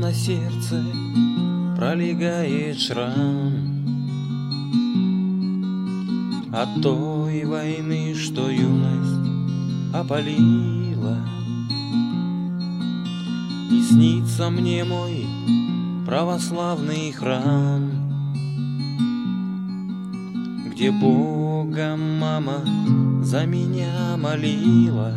на сердце пролегает шрам от той войны, что юность опалила. И снится мне мой православный храм, где Бога мама за меня молила,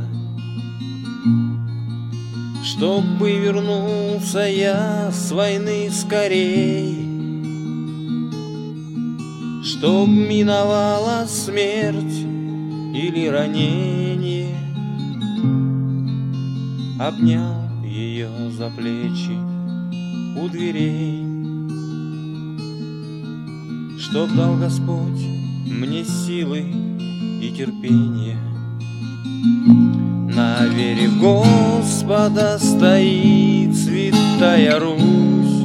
чтобы вернулся я с войны скорей, чтоб миновала смерть или ранение. Обнял ее за плечи у дверей, чтоб дал Господь мне силы и терпения. На вере в Господа стоит святая Русь,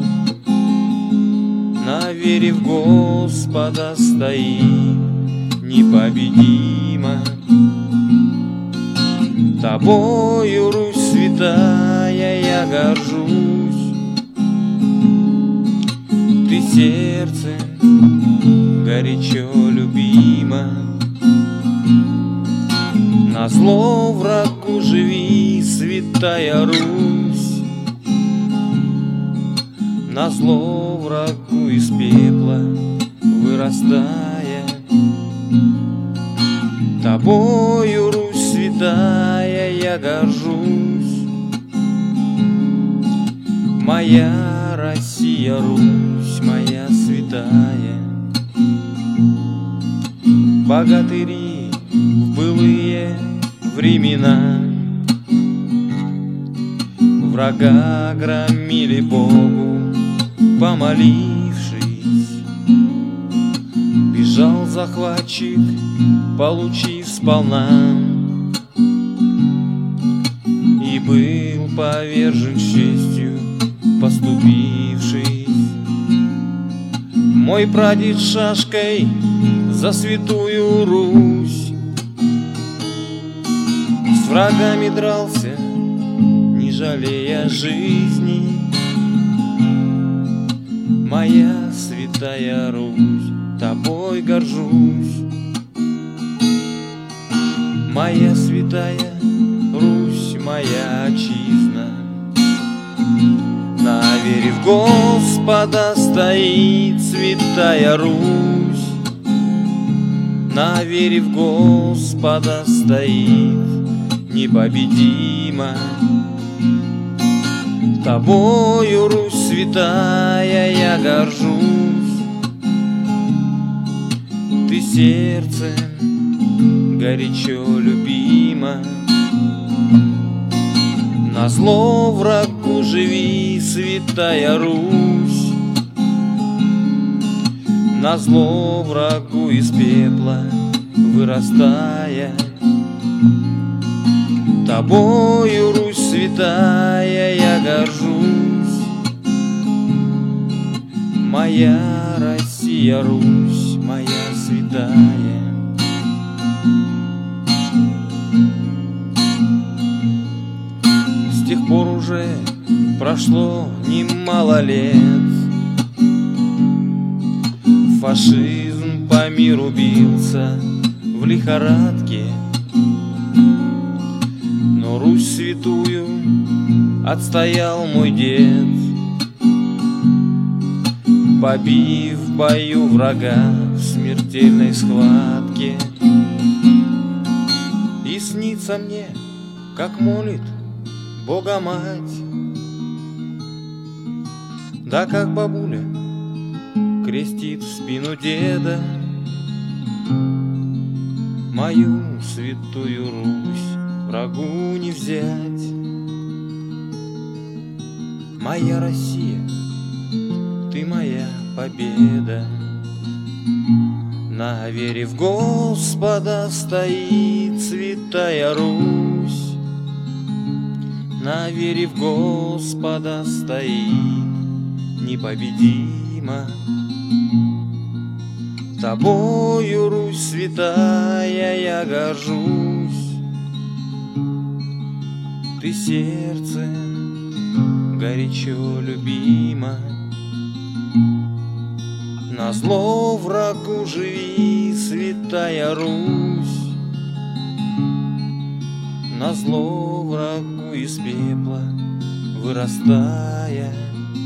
на вере в Господа стоит непобедима. Тобою, Русь святая, я горжусь. Ты сердцем горячо любима. Назло врагу живи, святая Русь, назло врагу из пепла вырастая. Тобою, Русь святая, я горжусь. Моя Россия, Русь моя святая. Богатыри в былые времена врага громили Богу, помолившись. Бежал захватчик, получив сполна, и был повержен честью, поступившись. Мой прадед шашкой за святую Русь с врагами дрался, не жалея жизни. Моя святая Русь, тобой горжусь. Моя святая Русь, моя отчизна. На вере в Господа стоит святая Русь, на вере в Господа стоит непобедима. Тобою, Русь святая, я горжусь. Ты сердцем горячо любима. Назло врагу живи, святая Русь, назло врагу из пепла вырастая. Тобою, Русь святая, я горжусь. Моя Россия, Русь моя святая. С тех пор уже прошло немало лет. Фашизм по миру бился в лихорадке, но Русь святую отстоял мой дед, побив в бою врага в смертельной схватке. И снится мне, как молит Бога мать, да как бабуля крестит в спину деда. Мою святую Русь врагу не взять. Моя Россия, ты моя победа. На вере в Господа стоит святая Русь, на вере в Господа стоит непобедима. Тобою, Русь святая, я горжусь. Ты сердцем горячо любима. Назло врагу живи, святая Русь, назло врагу из пепла вырастая.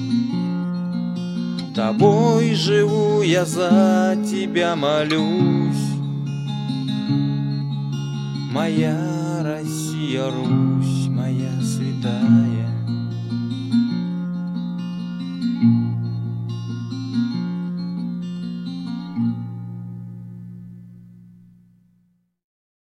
Тобой живу я, за тебя молюсь, моя Россия, Русь.